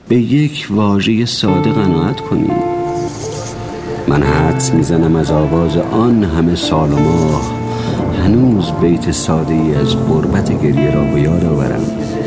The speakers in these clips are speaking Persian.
به یک واژه ساده قناعت کنی. من حدس میزنم از آواز آن همه سال و ماه هنوز بیت ساده ای از غربت گریه را به یاد آورم.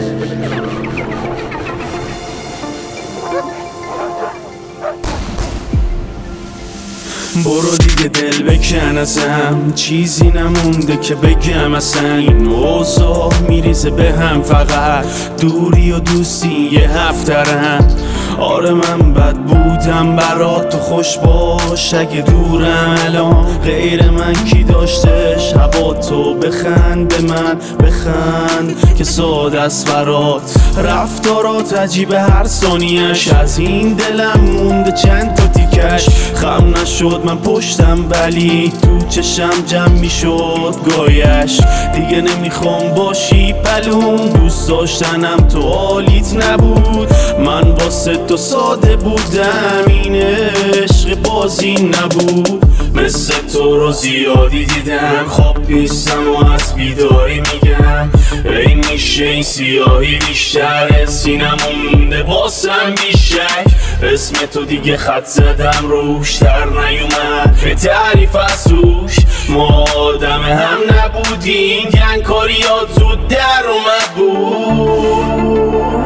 برو دیگه دل بکن ازم، چیزی نمونده که بگم اصلا. این اوضاع میریزه به هم، فقط دوری و دوستی یه هفترم. آره من بد بودم برات، تو خوش باش اگه دورم الان. غیر من کی داشتش هوا تو؟ بخند به من بخند که ساده است برات. رفتارات عجیبه هر ثانیه‌اش، از این دلم مونده چند تا تیکش. خم نشد من پشتم ولی تو چشم جمع میشد گایش. دیگه نمیخوام باشی پلون، دوست داشتنم تو حالیت نبود. من واسه تو ساده بودم، این عشق بازی نبود. مثل تو رو زیادی دیدم، خواب نیستم و از بیداری میگم. ای میشه این سیاهی بیشتر، سینم مونده باسم بیشک. اسم تو دیگه خط زدم روش، در نیومد به تعریف از توش. ما آدم هم نبودیم، گنگکاریات زود در اومد بود.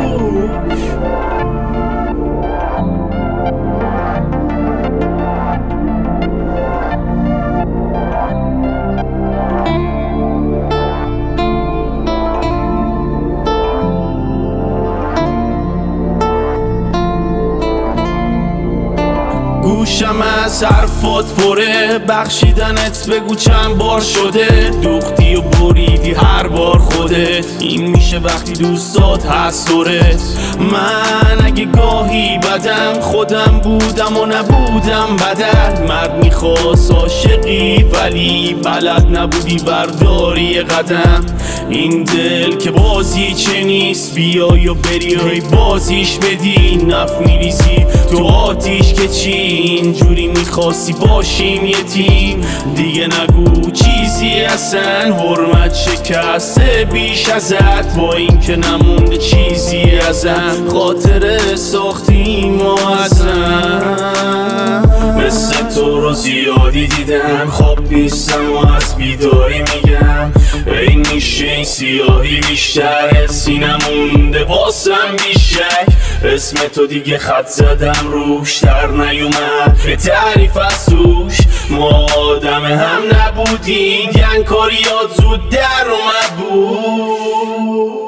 گوشم از حرفات پره، بخشیدنت بگو چند بار شده. دوختی و بریدی هر بار خودت، این میشه وقتی دوستات هست دورت. من اگه گاهی بدم خودم بودم و نبودم بدل. مرد میخواست عاشقی ولی بلد نبودی برداری قدم. این دل که بازی چه نیست، بیای و بری های بازیش بدی. نف میریزی تو آتیش که چی؟ اینجوری میخواستی باشیم یه تیم. دیگه نگو چیزی اصلا، حرمت شکسته بیش ازت. با این که نمونده چیزی ازم، خاطره ساختیم و ازم. مثل تو رو زیادی دیدم، خواب نیستم و از بیداری میگم. ای میشه این سیاهی بیشتر، سینم مونده باسم بیشک. اسم تو دیگه خط زدم روش، در نیومد به تعریف از توش. ما آدم هم نبودیم، گنگکاریات زود در اومد بود.